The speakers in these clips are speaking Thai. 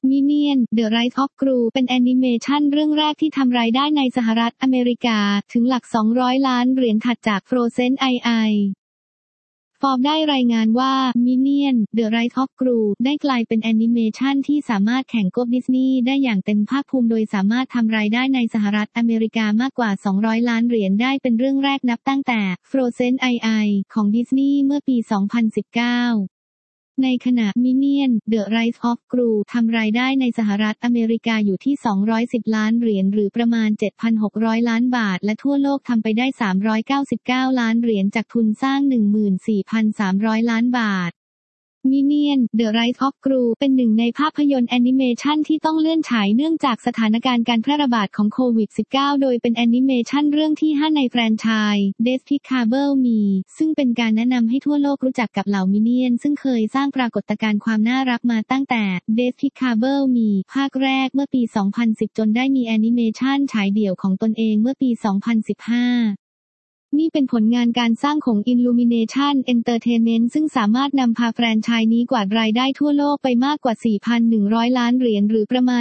Minions: The Rise of Gru เป็นแอนิเมชันเรื่องแรกที่ทำรายได้ในสหรัฐอเมริกาถึงหลัก$200 ล้านถัดจาก Frozen II Forbes ได้รายงานว่า Minions: The Rise of Gru ได้กลายเป็นแอนิเมชันที่สามารถแข่งกับดิสนีย์ได้อย่างเต็มภาคภูมิโดยสามารถทำรายได้ในสหรัฐอเมริกามากกว่า$200 ล้านได้เป็นเรื่องแรกนับตั้งแต่ Frozen II ของดิสนีย์เมื่อปี 2019ในขณะ Minions: The Rise of Gru ทำรายได้ในสหรัฐอเมริกาอยู่ที่$210 ล้านหรือประมาณ 7,600 ล้านบาทและทั่วโลกทำไปได้$399 ล้านจากทุนสร้าง 14,300 ล้านบาทMinions: The Rise of Gru เป็นหนึ่งในภาพยนตร์แอนิเมชันที่ต้องเลื่อนฉายเนื่องจากสถานการณ์การแพร่ระบาดของโควิด -19 โดยเป็นแอนิเมชันเรื่องที่ 5 ในแฟรนไชส์ Despicable Me ซึ่งเป็นการแนะนำให้ทั่วโลกรู้จักกับเหล่า Minions ซึ่งเคยสร้างปรากฏการณ์ความน่ารักมาตั้งแต่ Despicable Me ภาคแรกเมื่อปี 2010 จนได้มีแอนิเมชันฉายเดี่ยวของตนเองเมื่อปี 2015นี่เป็นผลงานการสร้างของ Illumination Entertainment ซึ่งสามารถนำพาแฟรนไชส์นี้กวาดรายได้ทั่วโลกไปมากกว่า$4,100 ล้านหรือประมาณ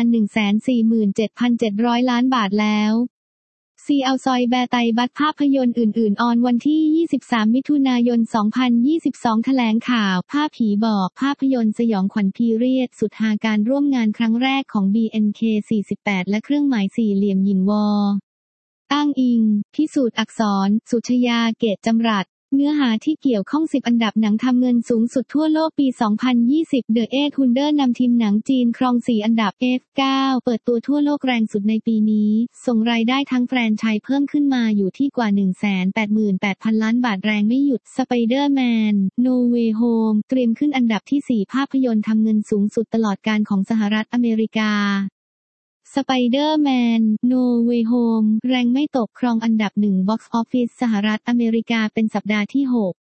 147,700 ล้านบาทแล้วซีอัลซอยแบร์ไตบัตภาพยนตร์อื่นๆออนวันที่ 23 มิถุนายน 2022 แถลงข่าวภาพผีบอกภาพยนตร์สยองขวัญพีเรียดสุดฮาการร่วมงานครั้งแรกของ BNK48 และเครื่องหมายสี่เหลี่ยมหยินวออ้างอิงพิสูจน์อักษรสุชยาเกตจำรัดเนื้อหาที่เกี่ยวข้อง10อันดับหนังทำเงินสูงสุดทั่วโลกปี 2020 The 800 นำทีมหนังจีนครอง4อันดับ F9 เปิดตัวทั่วโลกแรงสุดในปีนี้ส่งรายได้ทั้งแฟรนไชส์เพิ่มขึ้นมาอยู่ที่กว่า 188,000 ล้านบาทแรงไม่หยุด Spider-Man: No Way Home เตรียมขึ้นอันดับที่ 4 ภาพยนตร์ทำเงินสูงสุดตลอดกาลของสหรัฐอเมริกาSpider-Man: No Way Home แรงไม่ตกครองอันดับ1 Box Office สหรัฐอเมริกาเป็นสัปดาห์ที่ 6